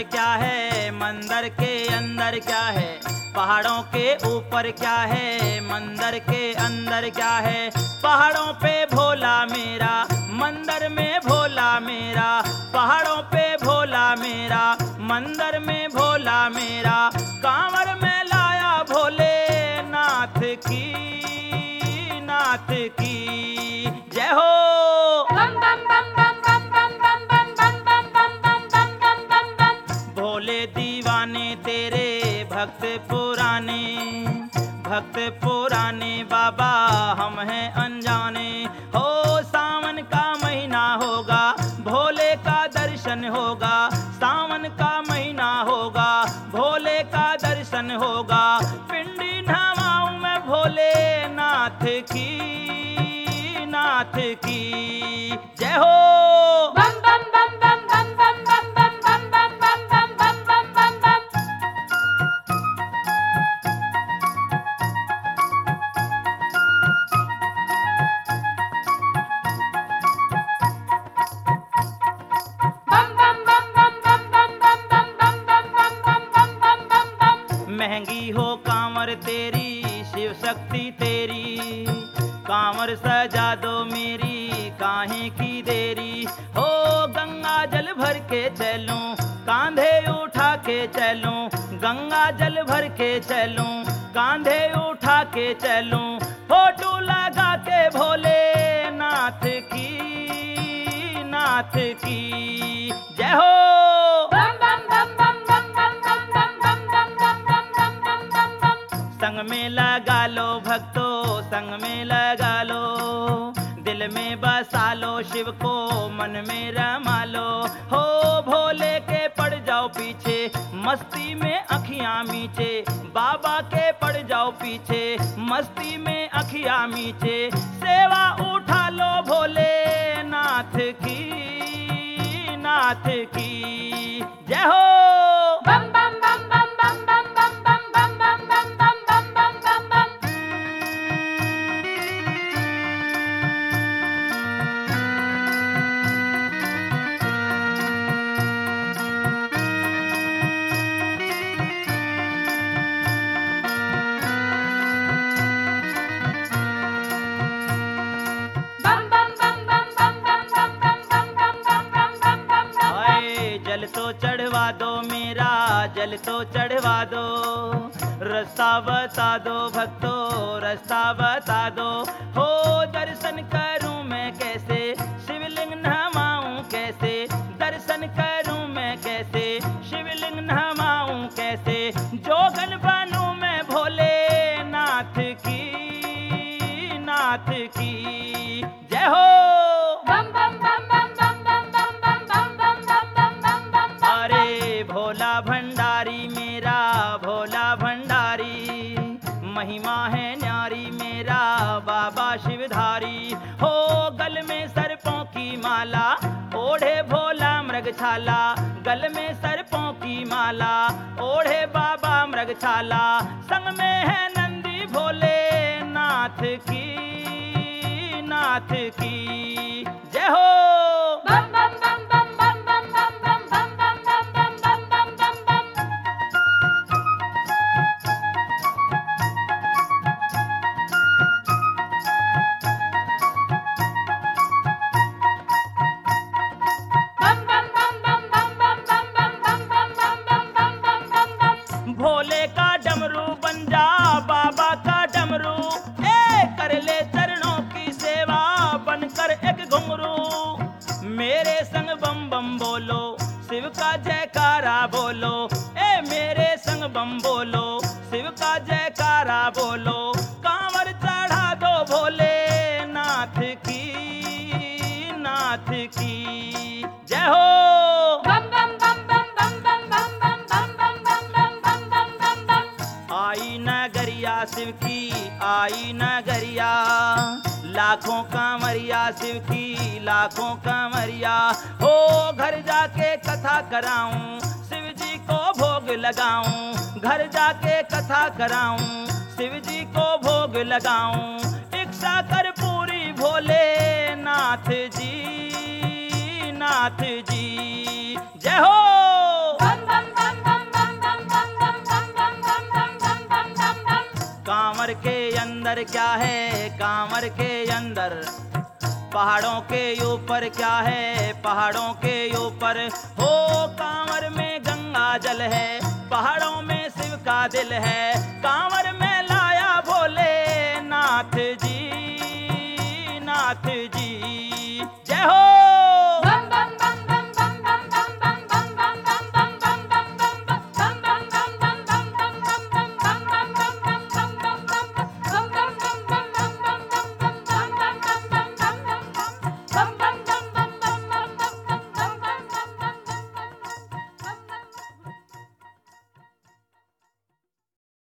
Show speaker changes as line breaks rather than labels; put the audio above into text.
क्या है, मंदिर के अंदर क्या है, पहाड़ों के ऊपर क्या है, मंदिर के अंदर क्या है, पहाड़ों पे भोला मेरा, मंदिर में भोला मेरा, पहाड़ों पे भोला मेरा, मंदिर में भोला मेरा, कांवर में लाया भोले नाथ की, नाथ की जय हो।
बम बम बम बम बम बम बम बम बम बम बम बम बम बम बम।
भोले दीवाने तेरे भक्त पुराने, भक्त पुराने बाबा हम हैं अनजाने। हो सावन का महीना होगा, भोले का दर्शन होगा, सावन का महीना होगा, भोले का दर्शन होगा, पिंडी नवाऊं मैं भोले नाथ की, नाथ की जय हो।
बम बम बम बम बम बम बम बम बम बम बम बम बम बम बम बम। बम बम बम बम बम बम बम बम बम बम बम बम बम बम बम।
महंगी हो कांवर तेरी, शिव शक्ति तेरी, कांवर सजा दो मेरी, काहे की देरी। हो गंगा जल भर के चलूं, कांधे उठा के चलूं, गंगा जल भर के चलूं, कांधे उठा के चलूं, फोटो लगा के भोले नाथ की, नाथ की जय हो।
बम बम बम बम बम बम बम बम बम बम बम बम बम बम बम बम।
संग में लगा लो भक्तो, संग में लगा लो, दिल में बसा लो शिव को, मन में रमा लो। हो भोले के पड़ जाओ पीछे, मस्ती में अखियां मीचे, बाबा के पड़ जाओ पीछे, मस्ती में अखियां मीचे, सेवा उठा लो भोले नाथ की, नाथ की जय हो।
बम बम बम बम बम बम बम बम बम बम बम बम बम बम बम बम। बम बम बम बम बम बम बम बम बम बम बम बम बम बम।
हाय जल तो चढ़वा दो मेरा, जल तो चढ़वा दो, रास्ता बता दो भक्तो, रास्ता बता दो। हो दर्शन करूं मैं कैसे, शिवलिंग नमाऊं कैसे, दर्शन करूं मैं कैसे, शिवलिंग नमाऊं कैसे, जोगन बनूं मैं भोले नाथ की, नाथ की जय हो।
बम बम बम बम बम बम बम बम बम बम बम बम बम बम।
अरे भोला भंडारी मेरा, भोला भंडारी, महिमा है न्यारी मेरा बाबा शिवधारी। हो गल में सर्पों की माला, ओढ़े भोला मृगछाला, गल में सर्पों की माला, ओढ़े बाबा मृगछाला, संग में है नंदी भोले नाथ की, नाथ की जय हो।
बम बम बम बम बम बम बम बम बम बम बम बम बम बम बम बम। बम बम बम बम बम बम बम बम बम बम बम बम बम बम बम।
भोले का डमरू बन जा, बाबा का डमरू, ए कर ले चरणों की सेवा, बनकर एक घुंघरू। मेरे संग बम बम बोलो, शिव का जयकारा बोलो, ए मेरे संग बम बोलो, शिव का जयकारा बोलो, कांवर चढ़ा दो भोले नाथ की, नाथ की जय हो।
बम बम बम बम बम बम बम बम बम बम बम बम बम बम बम बम।
आई नगरिया शिव की, आई नगरिया, लाखों कांवरिया शिव की, लाखों कांवरिया। हो घर जाके कथा कराऊं, शिव जी को भोग लगाऊं, घर जाके कथा कराऊं, शिव जी को भोग लगाऊं, इच्छा कर पूरी भोले नाथ जी, नाथ जी जय हो।
बम बम
के अंदर क्या है, कांवर के अंदर पहाड़ों के ऊपर क्या है, पहाड़ों के ऊपर हो कांवर में गंगा जल है, पहाड़ों में शिव का दिल है, कांवर में लाया भोले नाथ जी, नाथ जी। जय हो।